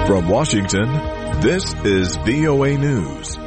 From Washington, this is VOA News.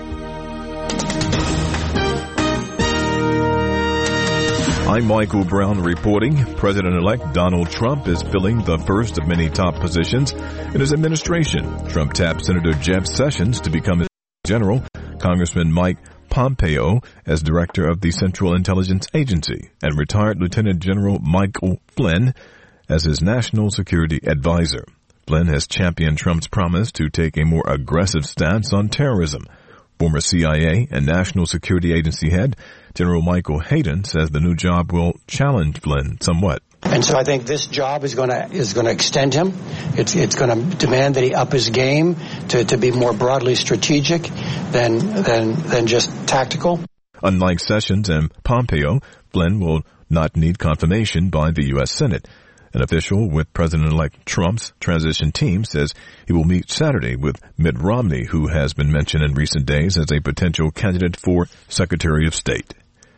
I'm Michael Brown reporting. President-elect Donald Trump is filling the first of many top positions in his administration. Trump tapped Senator Jeff Sessions to become his general, Congressman Mike Pompeo as director of the Central Intelligence Agency, and retired Lieutenant General Michael Flynn as his national security advisor. Flynn has championed Trump's promise to take a more aggressive stance on terrorism. Former CIA and National Security Agency head General Michael Hayden says the new job will challenge Flynn somewhat. And so I think this job is going to extend him. It's going to demand that he up his game to be more broadly strategic than just tactical. Unlike Sessions and Pompeo, Flynn will not need confirmation by the U.S. Senate. An official with President-elect Trump's transition team says he will meet Saturday with Mitt Romney, who has been mentioned in recent days as a potential candidate for Secretary of State.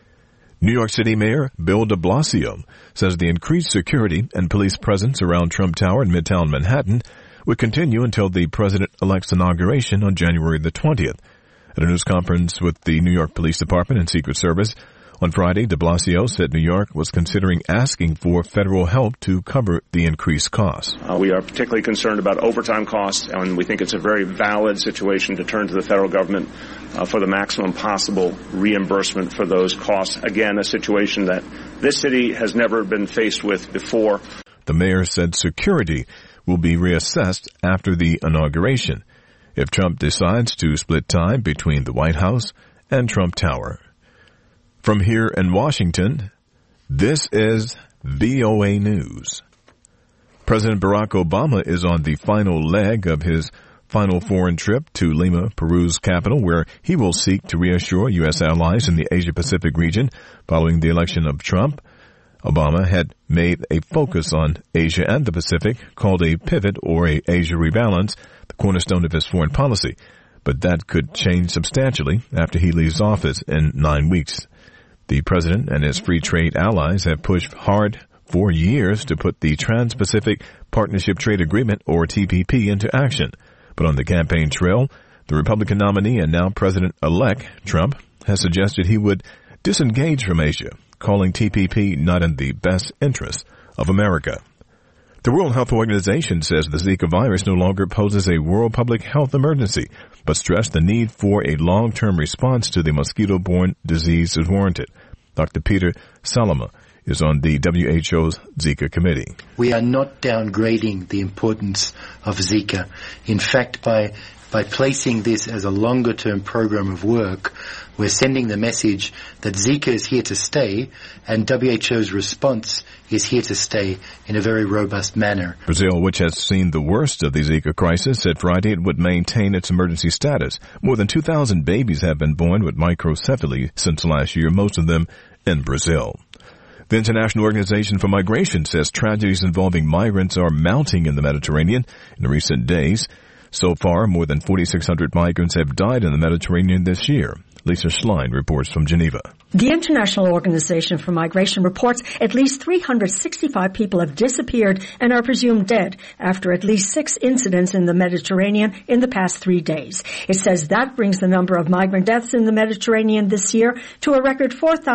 New York City Mayor Bill de Blasio says the increased security and police presence around Trump Tower in Midtown Manhattan would continue until the president-elect's inauguration on January the 20th. At a news conference with the New York Police Department and Secret Service, on Friday, de Blasio said New York was considering asking for federal help to cover the increased costs. We are particularly concerned about overtime costs, and we think it's a very valid situation to turn to the federal government for the maximum possible reimbursement for those costs. Again, a situation that this city has never been faced with before. The mayor said security will be reassessed after the inauguration if Trump decides to split time between the White House and Trump Tower. From here in Washington, this is VOA News. President Barack Obama is on the final leg of his final foreign trip to Lima, Peru's capital, where he will seek to reassure U.S. allies in the Asia-Pacific region following the election of Trump. Obama had made a focus on Asia and the Pacific, called a pivot or a Asia rebalance, the cornerstone of his foreign policy. But that could change substantially after he leaves office in 9 weeks. The president and his free trade allies have pushed hard for years to put the Trans-Pacific Partnership Trade Agreement, or TPP, into action. But on the campaign trail, the Republican nominee and now President-elect Trump has suggested he would disengage from Asia, calling TPP not in the best interest of America. The World Health Organization says the Zika virus no longer poses a world public health emergency, but stressed the need for a long-term response to the mosquito-borne disease is warranted. Dr. Peter Salama is on the WHO's Zika committee. We are not downgrading the importance of Zika. In fact, by placing this as a longer-term program of work, we're sending the message that Zika is here to stay, and WHO's response is here to stay in a very robust manner. Brazil, which has seen the worst of the Zika crisis, said Friday it would maintain its emergency status. More than 2,000 babies have been born with microcephaly since last year, most of them in Brazil. The International Organization for Migration says tragedies involving migrants are mounting in the Mediterranean in recent days. So far, more than 4,600 migrants have died in the Mediterranean this year. Lisa Schlein reports from Geneva. The International Organization for Migration reports at least 365 people have disappeared and are presumed dead after at least 6 incidents in the Mediterranean in the past 3 days. It says that brings the number of migrant deaths in the Mediterranean this year to a record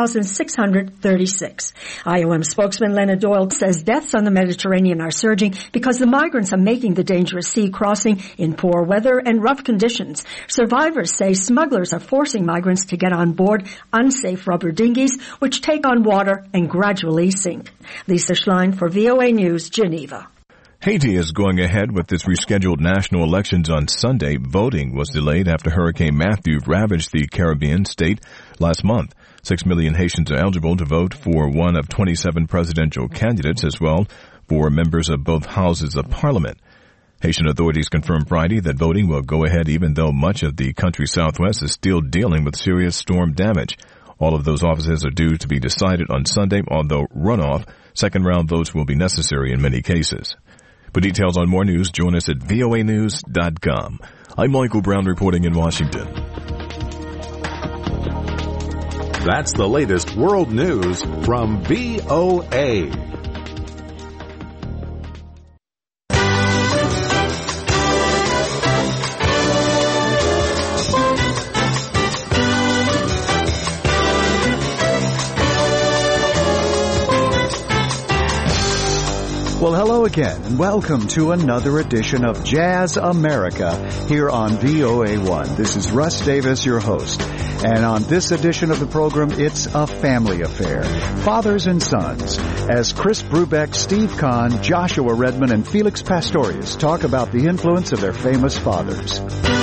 4,636. IOM spokesman Leonard Doyle says deaths on the Mediterranean are surging because the migrants are making the dangerous sea crossing in poor weather and rough conditions. Survivors say smugglers are forcing migrants to get on board unsafe rubber dinghies, which take on water and gradually sink. Lisa Schlein for VOA News, Geneva. Haiti is going ahead with its rescheduled national elections on Sunday. Voting was delayed after Hurricane Matthew ravaged the Caribbean state last month. 6 million Haitians are eligible to vote for one of 27 presidential candidates, as well for members of both houses of parliament. Haitian authorities confirmed Friday that voting will go ahead even though much of the country's southwest is still dealing with serious storm damage. All of those offices are due to be decided on Sunday, although runoff, second-round votes will be necessary in many cases. For details on more news, join us at voanews.com. I'm Michael Brown reporting in Washington. That's the latest world news from VOA. Well, hello again, and welcome to another edition of Jazz America here on VOA1. This is Russ Davis, your host. And on this edition of the program, it's a family affair. Fathers and sons, as Chris Brubeck, Steve Kahn, Joshua Redman, and Felix Pastorius talk about the influence of their famous fathers.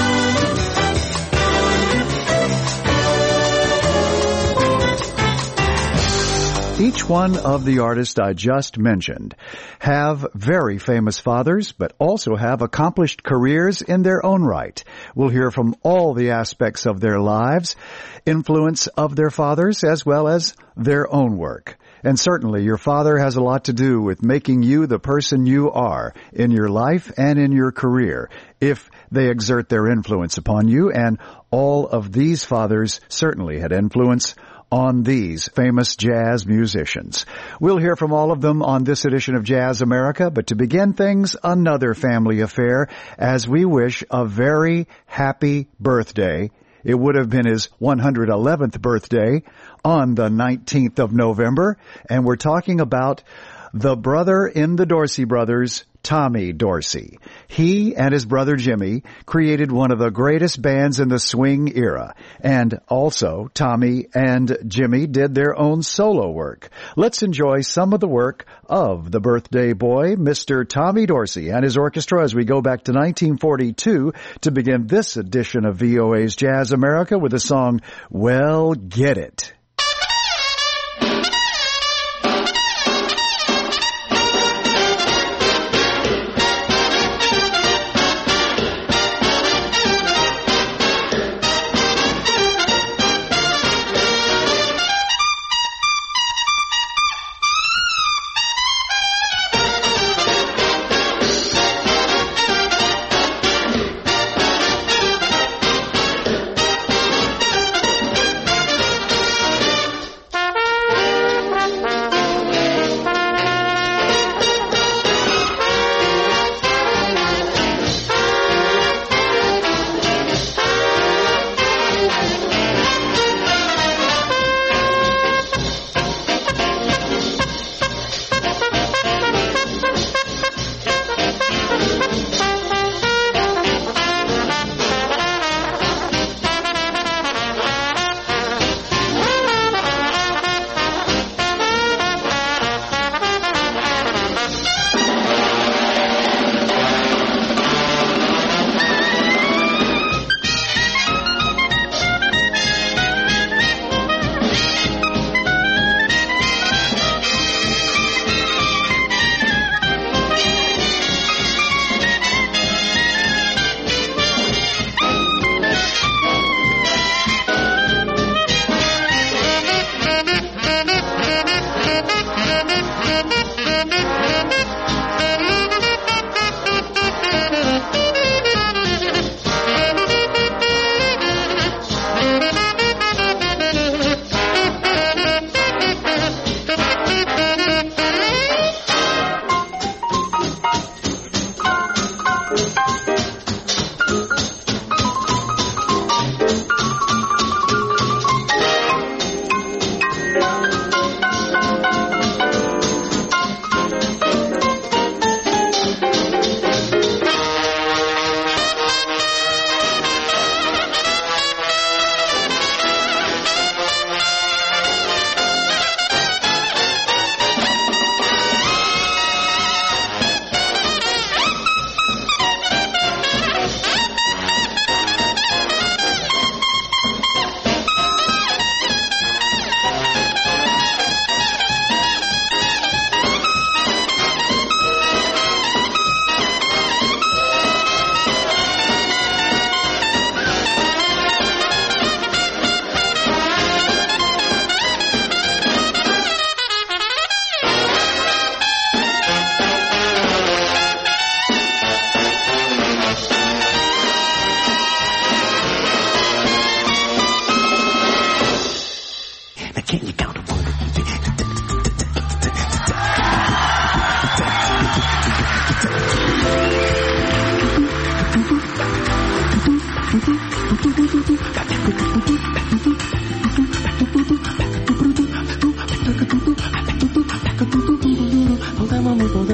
Each one of the artists I just mentioned have very famous fathers, but also have accomplished careers in their own right. We'll hear from all the aspects of their lives, influence of their fathers, as well as their own work. And certainly your father has a lot to do with making you the person you are in your life and in your career, if they exert their influence upon you. And all of these fathers certainly had influence on these famous jazz musicians. We'll hear from all of them on this edition of Jazz America, but to begin things, another family affair as we wish a very happy birthday. It would have been his 111th birthday on the 19th of November, and we're talking about the brother in the Dorsey Brothers, Tommy Dorsey. He and his brother Jimmy created one of the greatest bands in the swing era. And also, Tommy and Jimmy did their own solo work. Let's enjoy some of the work of the birthday boy, Mr. Tommy Dorsey, and his orchestra as we go back to 1942 to begin this edition of VOA's Jazz America with the song, Well, Get It.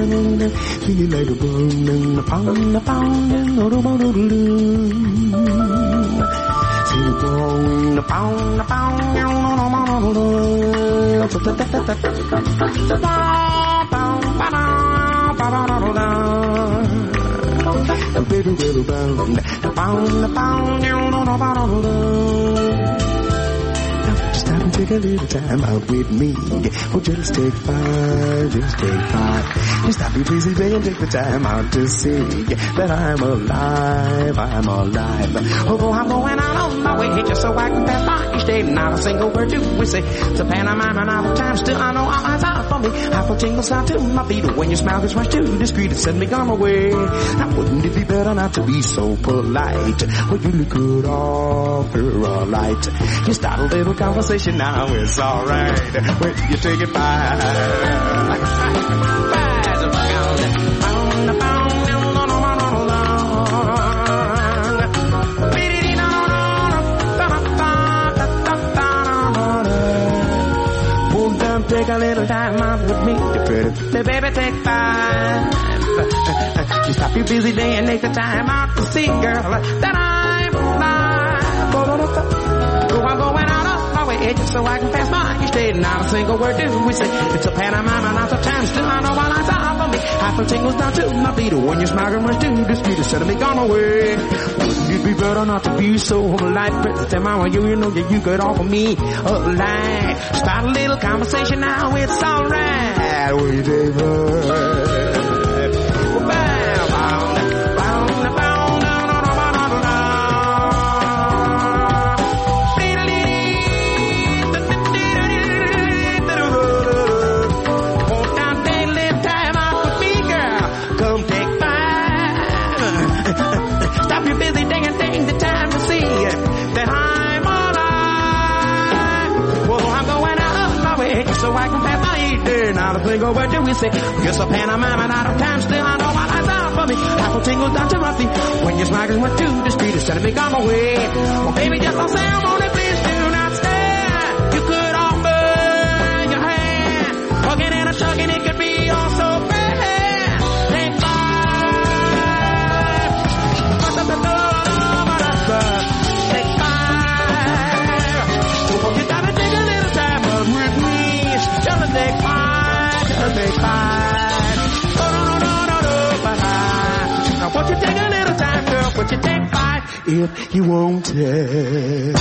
pound, feel like a pound, a pound, a pound, a pound, a pound, a just stop and take a little time out with me. Oh, just take 5, just take 5. Just stop your busy day and take the time out to see that I'm alive, I'm alive. Oh, I'm going out on my way just so I can pass by each day. Not a single word do we say. It's a pantomime and all the time. Still, I know all eyes are for me. Apple tingles down to my feet. When your smile gets much too discreet, it send me on my way. Now, wouldn't it be better not to be so polite? Well, you look good off her a light. You start a little conversation now, it's alright. When you take it take a little time out with me, the baby, take 5. You stop your busy day and take the time out to see, girl, that I'm alive. Oh, I'm going out of my way just so I can pass by each day. Not a single word do we say. It's a pantomime and lots of time. Still, I know all eyes are for me. Half a tingles down to my feet. When your smile runs to the street, instead of me gone away. Wouldn't it be better not to be so polite? Pretty mama, you know that you could offer me a line. Start a little conversation now, it's alright. Will you take so I can pass by each day. Not a single word do we say. Just a pantomime and out of time. Still, I know all eyes are for me. Apple tingles down to my feet. When your smile went to the street, instead of me gone away. Well, baby, just a ceremony, please do not stand. You could offer your hand. Hugging and a chugging, it could be all so bad. Take 5. Take 5. So you gotta take a little time out with me. Just take 5, just take 5. Oh, no, but now won't you take a little time, girl? Won't you take 5 if you won't it?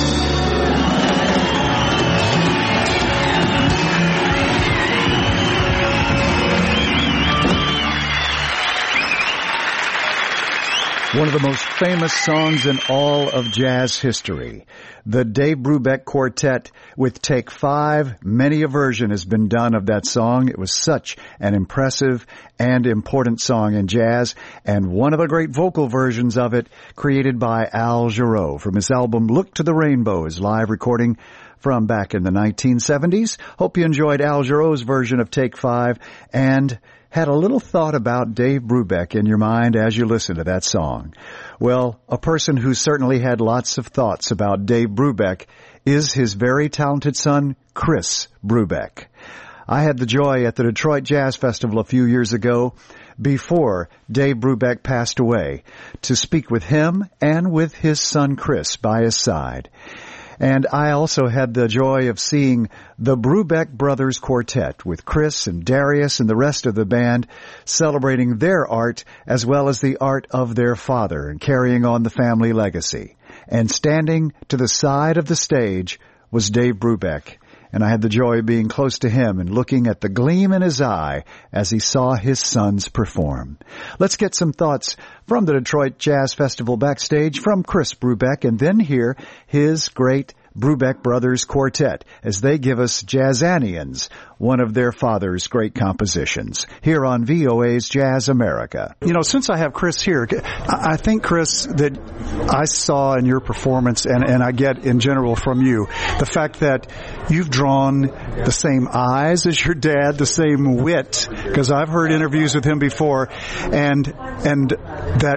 One of the most famous songs in all of jazz history. The Dave Brubeck Quartet with Take 5. Many a version has been done of that song. It was such an impressive and important song in jazz, and one of the great vocal versions of it created by Al Jarreau from his album Look to the Rainbow, his live recording from back in the 1970s. Hope you enjoyed Al Jarreau's version of Take 5 and had a little thought about Dave Brubeck in your mind as you listen to that song. Well, a person who certainly had lots of thoughts about Dave Brubeck is his very talented son, Chris Brubeck. I had the joy at the Detroit Jazz Festival a few years ago, before Dave Brubeck passed away, to speak with him and with his son Chris by his side. And I also had the joy of seeing the Brubeck Brothers Quartet with Chris and Darius and the rest of the band celebrating their art as well as the art of their father and carrying on the family legacy. And standing to the side of the stage was Dave Brubeck. And I had the joy of being close to him and looking at the gleam in his eye as he saw his sons perform. Let's get some thoughts from the Detroit Jazz Festival backstage from Chris Brubeck, and then hear his great Brubeck Brothers Quartet as they give us Jazzanians, one of their father's great compositions, here on VOA's Jazz America. You know, since I have Chris here, I think, Chris, that I saw in your performance, and I get in general from you, the fact that you've drawn the same eyes as your dad, the same wit, because I've heard interviews with him before, and that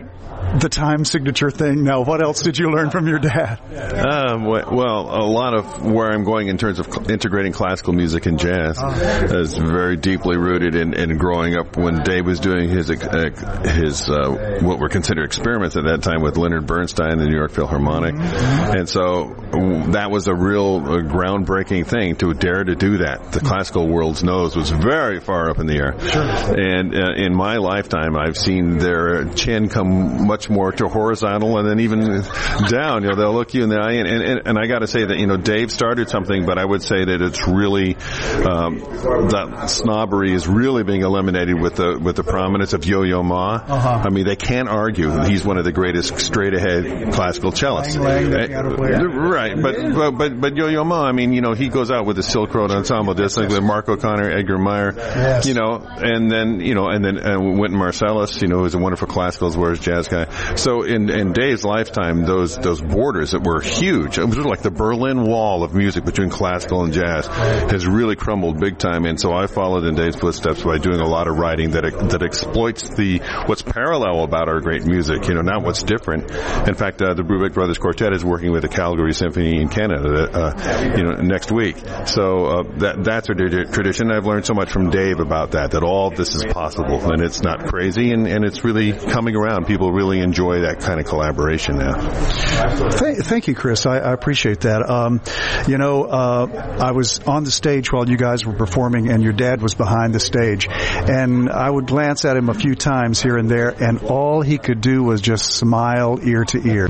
the time signature thing. Now, what else did you learn from your dad? Well, a lot of where I'm going in terms of integrating classical music and jazz is very deeply rooted in growing up when Dave was doing his what were considered experiments at that time with Leonard Bernstein and the New York Philharmonic. And so that was a real groundbreaking thing to dare to do that. The classical world's nose was very far up in the air. Sure. And in my lifetime, I've seen their chin come much more to horizontal and then even down. They'll look you in the eye. And I got to say that, Dave started something, but I would say that it's really, that snobbery is really being eliminated with the prominence of Yo-Yo Ma. I mean, they can't argue. He's one of the greatest straight-ahead classical cellists. Right. But Yo-Yo Ma, I mean, he goes out with the Silk Road Ensemble, just like with Mark O'Connor, Edgar Meyer, yes. And then Wynton Marsalis, who's a wonderful classical as well as jazz guy. So in Dave's lifetime, those borders that were huge, it was like the Berlin Wall of music between classical and jazz has really crumbled big time. And so I followed in Dave's footsteps by doing a lot of writing that exploits what's parallel about our great music, not what's different. In fact, the Brubeck Brothers Quartet is working with the Calgary Symphony in Canada, next week. So that's a tradition. I've learned so much from Dave about that all of this is possible, and it's not crazy, and it's really coming around. People really enjoy that kind of collaboration now. Thank you, Chris. I appreciate that. I was on the stage while you guys were performing, and your dad was behind the stage, and I would glance at him a few times here and there, and all he could do was just smile ear to ear.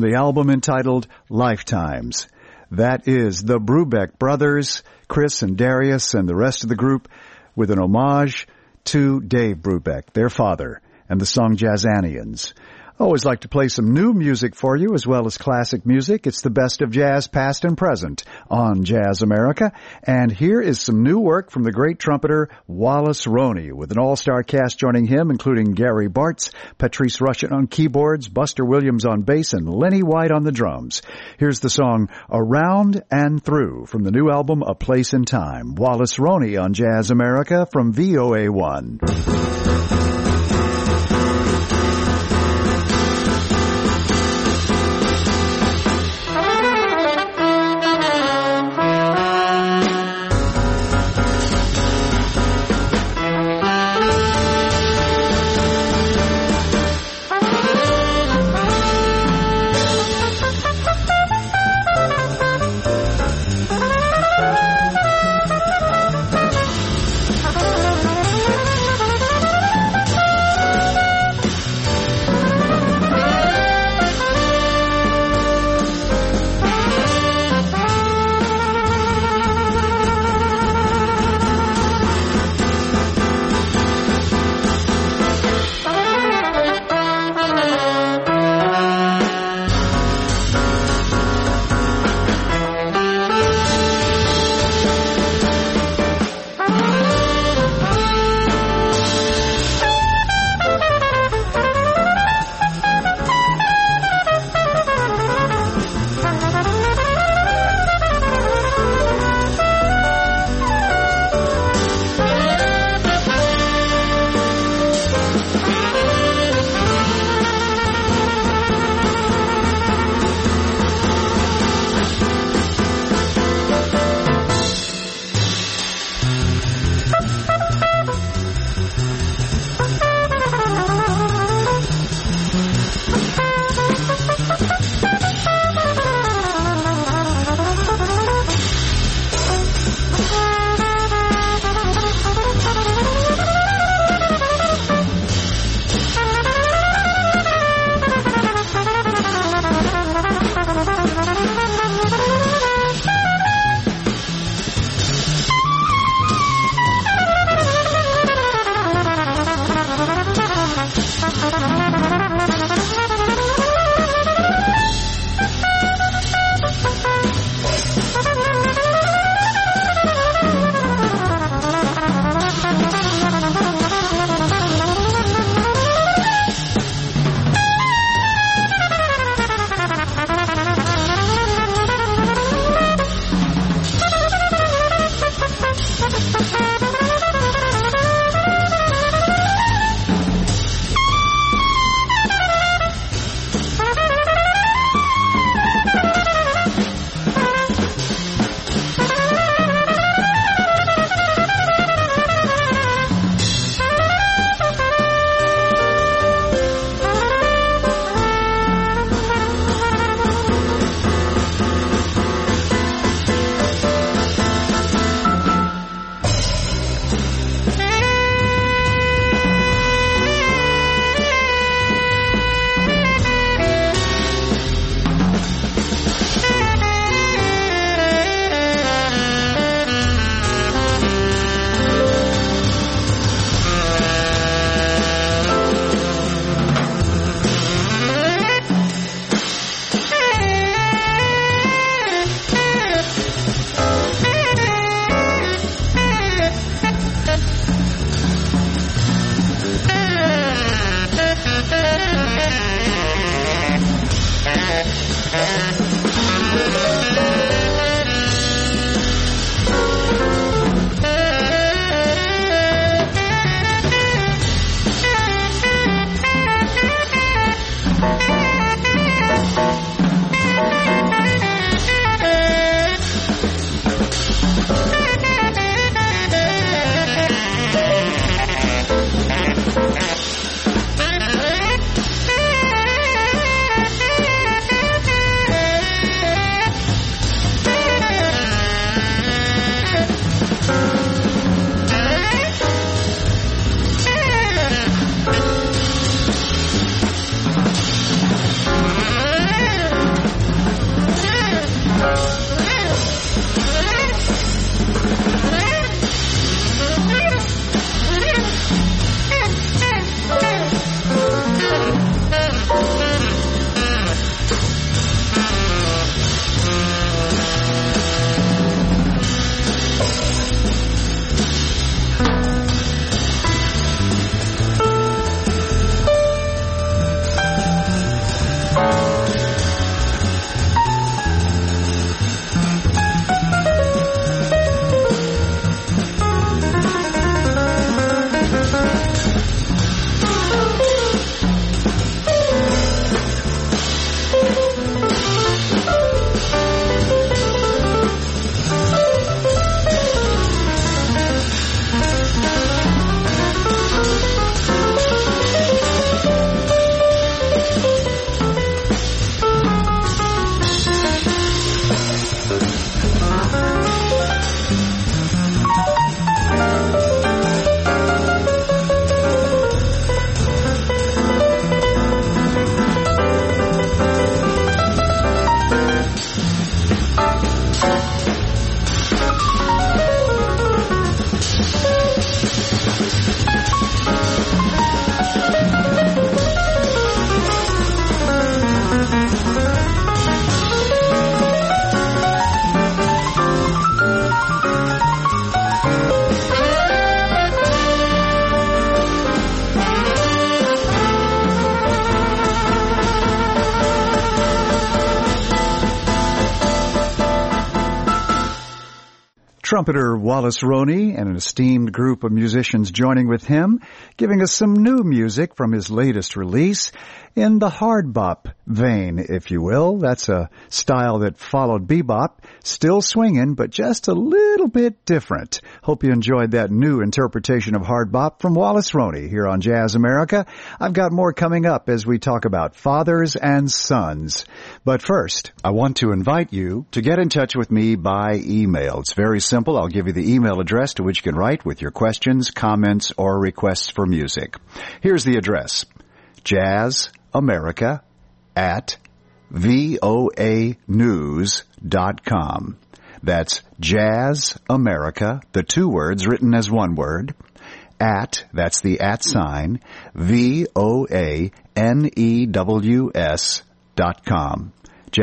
the album entitled Lifetimes. That is the Brubeck brothers, Chris and Darius and the rest of the group, with an homage to Dave Brubeck, their father, and the song Jazzanians. I always like to play some new music for you as well as classic music. It's the best of jazz past and present on Jazz America. And here is some new work from the great trumpeter Wallace Roney, with an all-star cast joining him, including Gary Bartz, Patrice Rushen on keyboards, Buster Williams on bass, and Lenny White on the drums. Here's the song Around and Through from the new album A Place in Time. Wallace Roney on Jazz America from VOA1. Trumpeter Wallace Roney and an esteemed group of musicians joining with him, giving us some new music from his latest release in the hard bop vein, if you will. That's a style that followed bebop, still swinging, but just a little bit different. Hope you enjoyed that new interpretation of hard bop from Wallace Roney here on Jazz America. I've got more coming up as we talk about fathers and sons. But first, I want to invite you to get in touch with me by email. It's very simple. I'll give you the email address to which you can write with your questions, comments, or requests for music. Here's the address: jazzamerica@voanews.com. That's jazzamerica, the two words written as one word, that's the @ sign, voanews.com.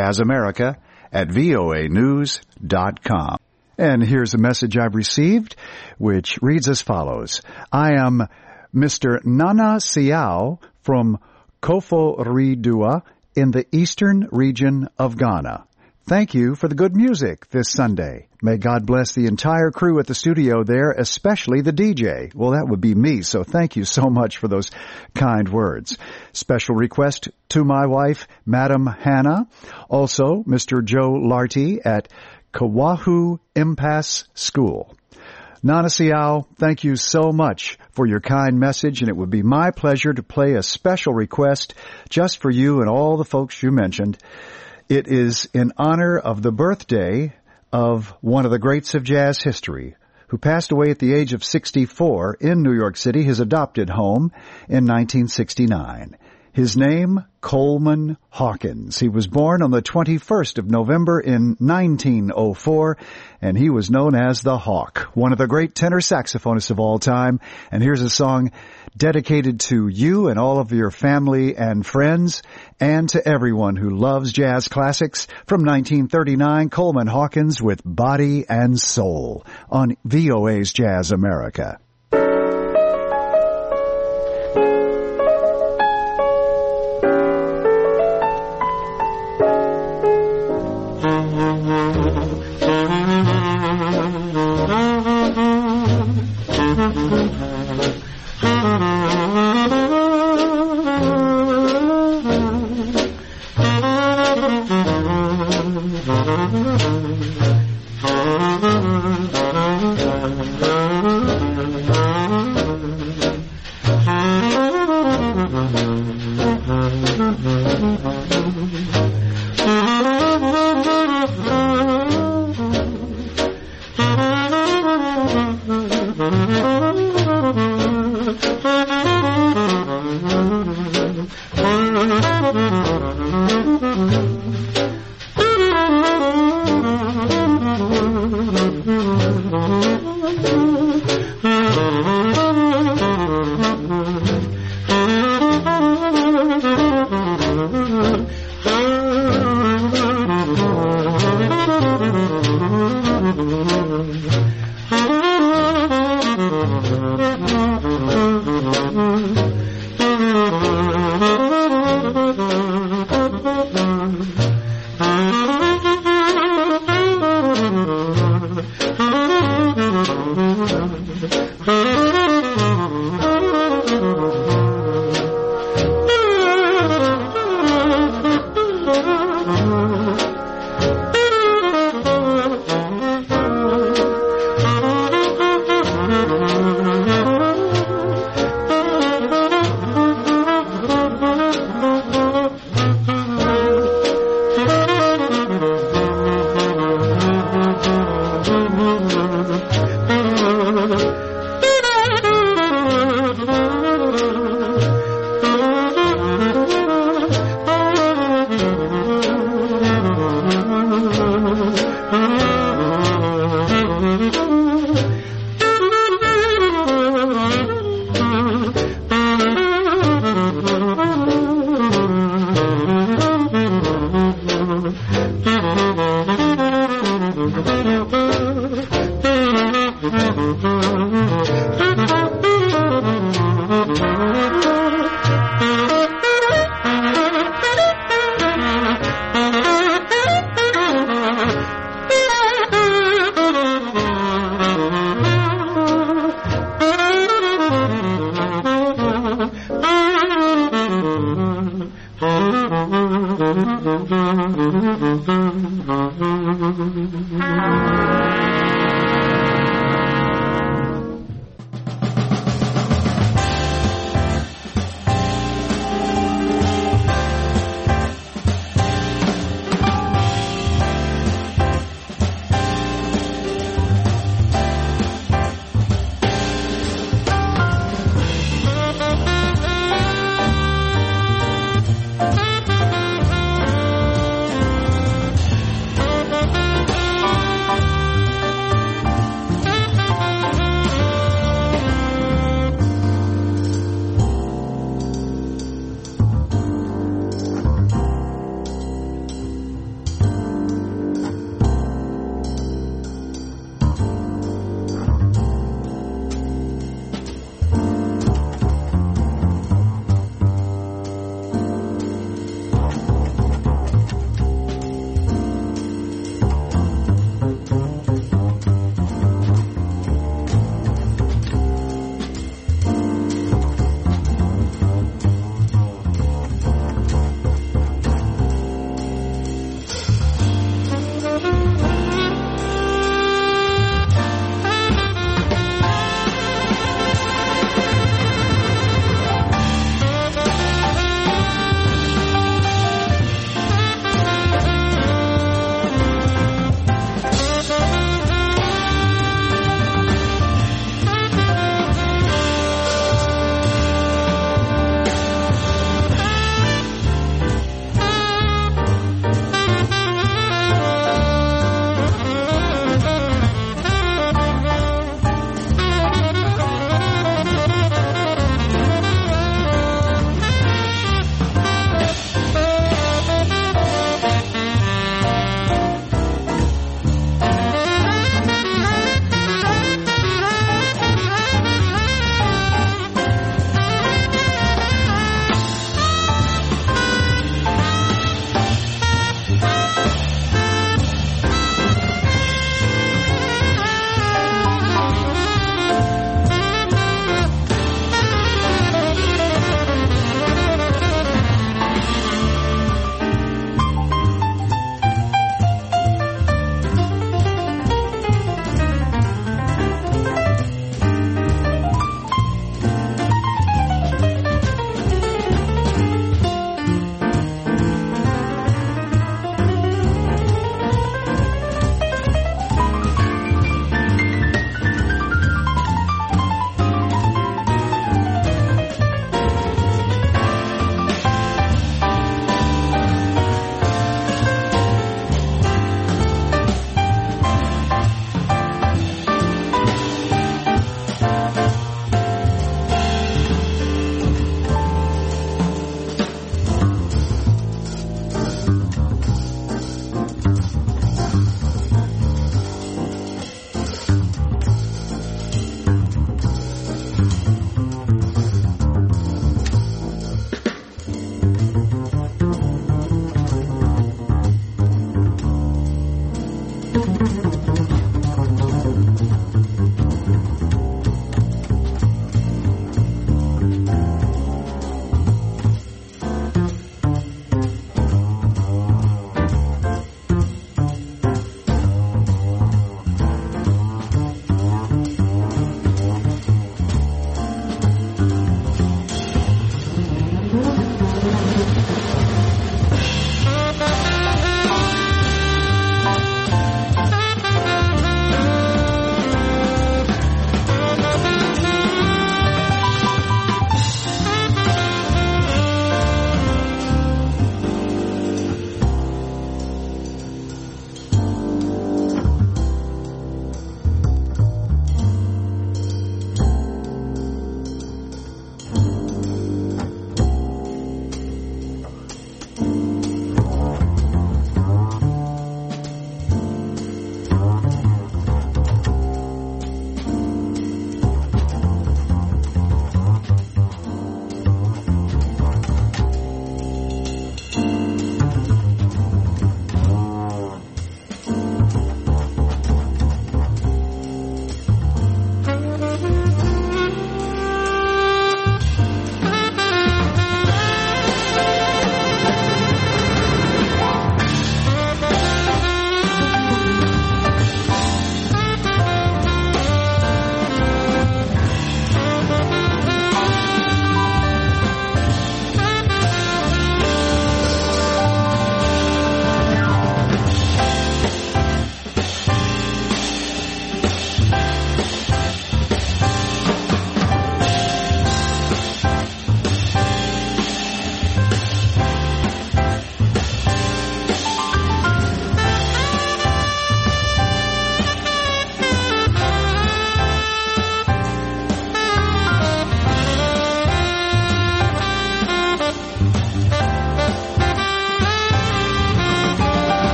jazzamerica@voanews.com. And here's a message I've received, which reads as follows. I am Mr. Nana Siao from Koforidua in the eastern region of Ghana. Thank you for the good music this Sunday. May God bless the entire crew at the studio there, especially the DJ. Well, that would be me, so thank you so much for those kind words. Special request to my wife, Madam Hannah. Also, Mr. Joe Larty at Kawahu Impasse School. Nana Siao, thank you so much for your kind message, and it would be my pleasure to play a special request just for you and all the folks you mentioned. It is in honor of the birthday of one of the greats of jazz history, who passed away at the age of 64 in New York City, his adopted home, in 1969. His name, Coleman Hawkins. He was born on the 21st of November in 1904, and he was known as the Hawk, one of the great tenor saxophonists of all time. And here's a song dedicated to you and all of your family and friends, and to everyone who loves jazz classics. From 1939, Coleman Hawkins with Body and Soul on VOA's Jazz America.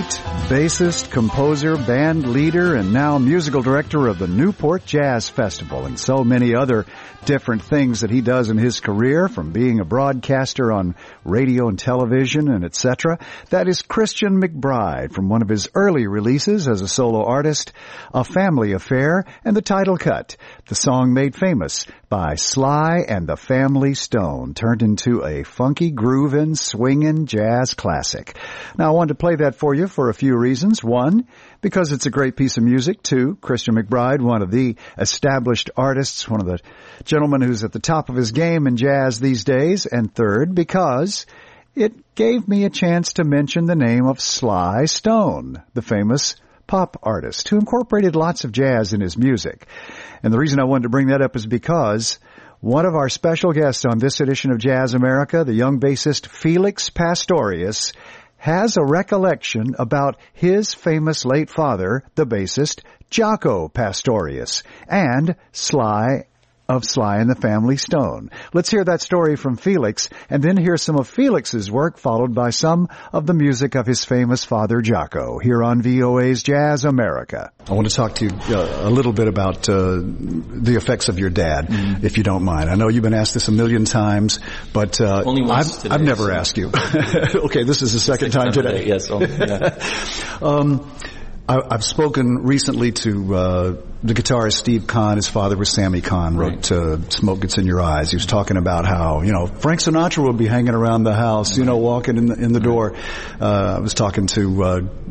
great bassist, composer, band leader, and now musical director of the Newport Jazz Festival and so many other different things that he does in his career, from being a broadcaster on radio and television and etc. That is Christian McBride from one of his early releases as a solo artist, A Family Affair, and the title cut, the song made famous by Sly and the Family Stone, turned into a funky, groovin', swingin' jazz classic. Now, I wanted to play that for you for a few reasons. One, because it's a great piece of music. Two, Christian McBride, one of the established artists, one of the gentlemen who's at the top of his game in jazz these days. And third, because it gave me a chance to mention the name of Sly Stone, the famous pop artist who incorporated lots of jazz in his music. And the reason I wanted to bring that up is because one of our special guests on this edition of Jazz America, the young bassist Felix Pastorius, has a recollection about his famous late father, the bassist Jaco Pastorius, and Sly of Sly and the Family Stone. Let's hear that story from Felix, and then hear some of Felix's work, followed by some of the music of his famous father, Jaco, here on VOA's Jazz America. I want to talk to you a little bit about the effects of your dad, if you don't mind. I know you've been asked this a million times, but only once today, I've never asked you. Okay, this is the second time today. Yes. Yeah. I've spoken recently to the guitarist Steve Kahn. His father was Sammy Kahn, wrote Smoke Gets in Your Eyes. He was talking about how, Frank Sinatra would be hanging around the house, walking in the door. I was talking to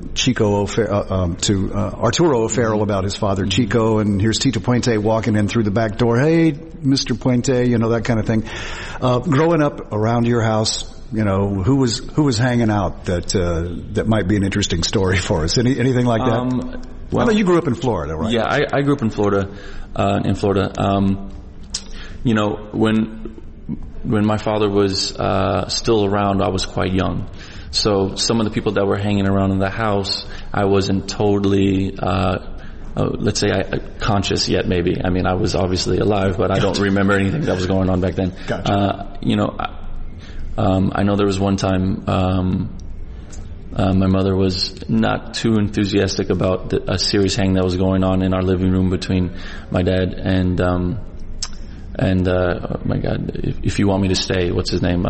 Arturo O'Farrell about his father, Chico, and here's Tito Puente walking in through the back door. Hey, Mr. Puente, that kind of thing. Growing up around your house, who was hanging out that might be an interesting story for us? Anything like that? Well, I know you grew up in Florida, right? Yeah, I grew up in Florida. When my father was still around, I was quite young. So some of the people that were hanging around in the house, I wasn't totally let's say conscious yet, maybe. I mean, I was obviously alive, but I don't remember anything that was going on back then. Gotcha. I know there was one time my mother was not too enthusiastic about a serious hang that was going on in our living room between my dad and oh my God, if you want me to stay, what's his name?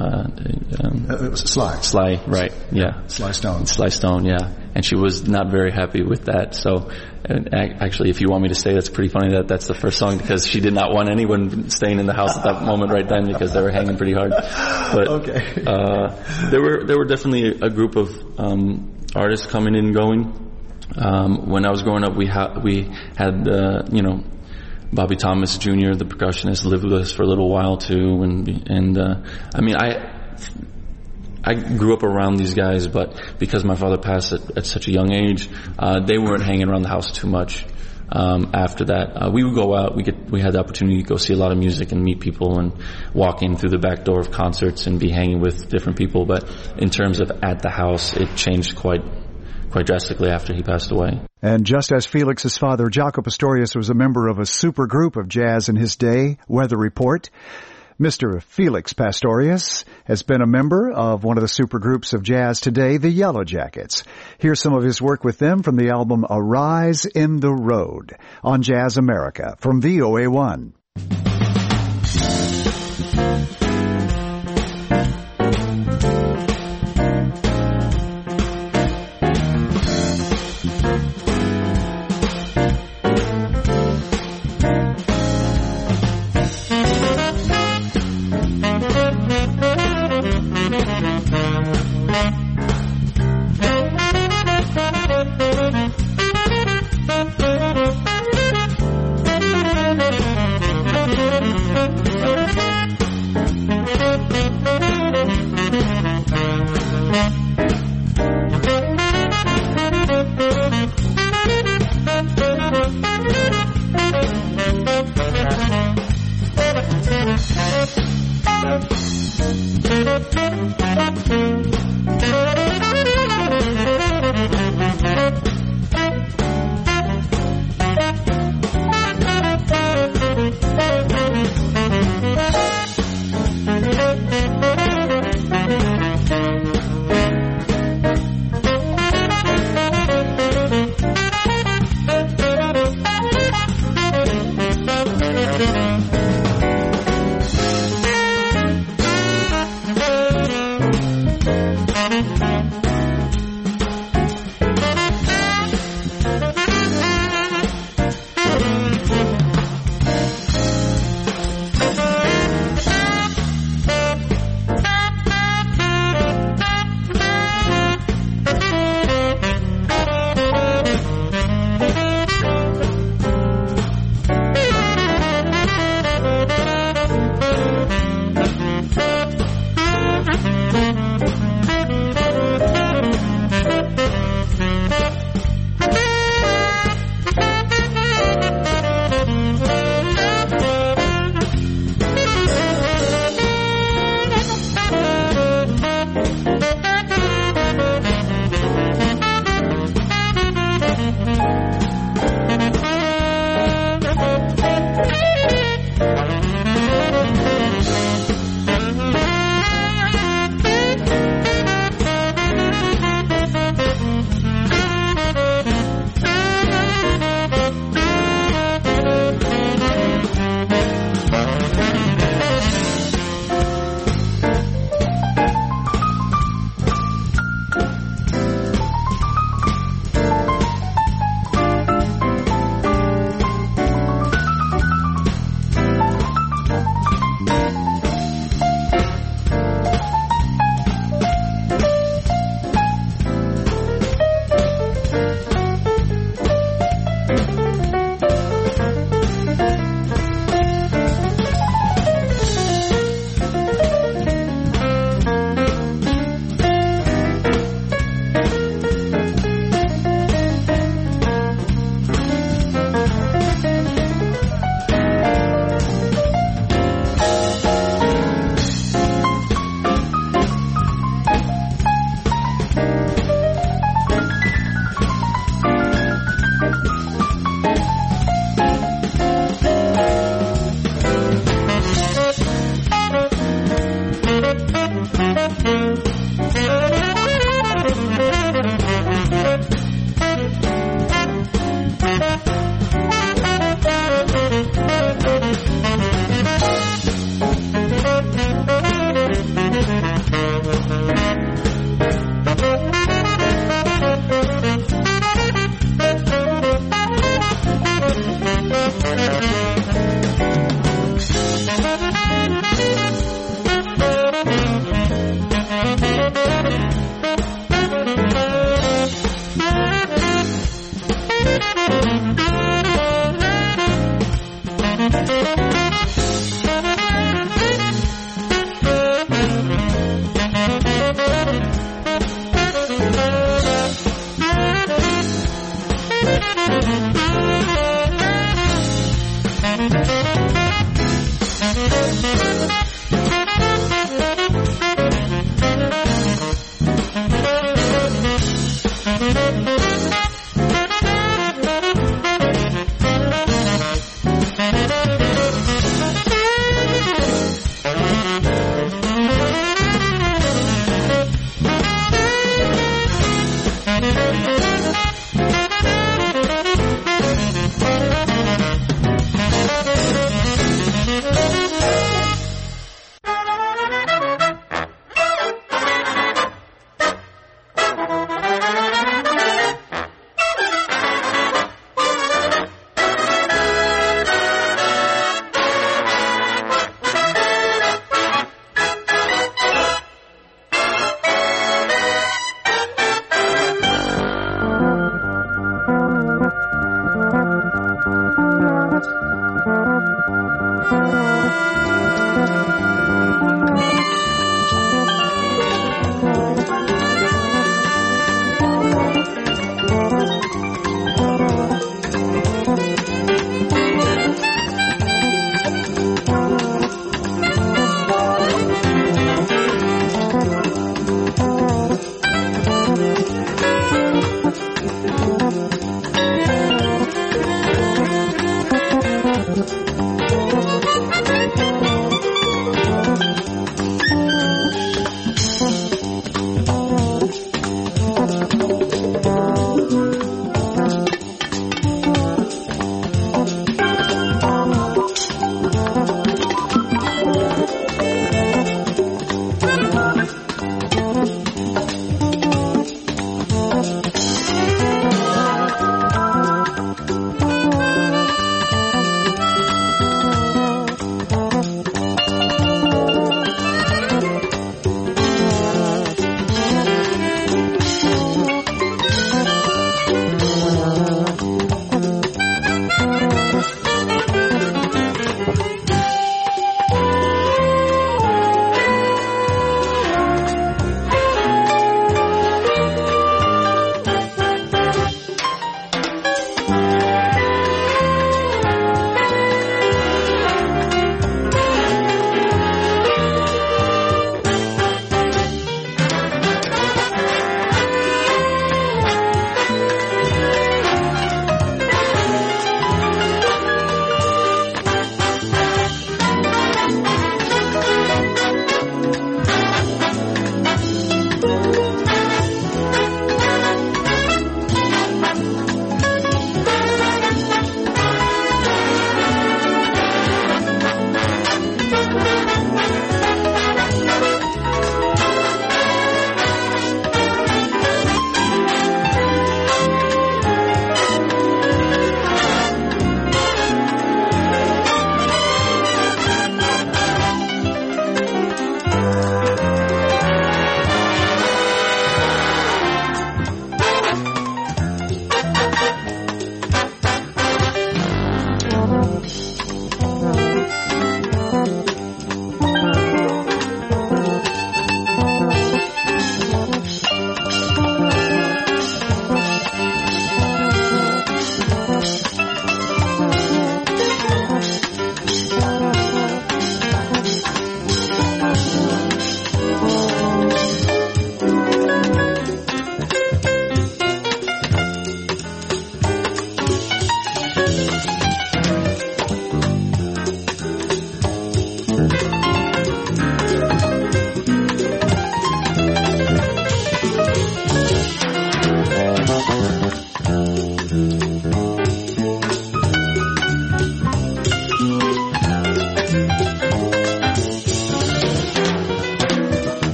Sly, right? Yeah, Sly Stone, yeah. And she was not very happy with that. So, actually, if you want me to stay, that's pretty funny that that's the first song, because she did not want anyone staying in the house at that moment right then, because they were hanging pretty hard. But okay. There were definitely a group of artists coming and going. When I was growing up, we had Bobby Thomas Jr., the percussionist, lived with us for a little while too, and I mean, I grew up around these guys, but because my father passed at such a young age, they weren't hanging around the house too much. After that, we would go out. We had the opportunity to go see a lot of music and meet people and walk in through the back door of concerts and be hanging with different people. But in terms of at the house, it changed quite drastically after he passed away. And just as Felix's father, Jaco Pastorius, was a member of a super group of jazz in his day, Weather Report, Mr. Felix Pastorius has been a member of one of the supergroups of jazz today, the Yellow Jackets. Here's some of his work with them from the album A Rise in the Road on Jazz America from VOA1.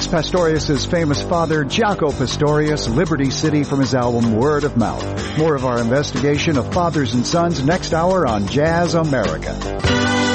Pastorius' famous father, Jaco Pastorius, Liberty City, from his album Word of Mouth. More of our investigation of fathers and sons next hour on Jazz America.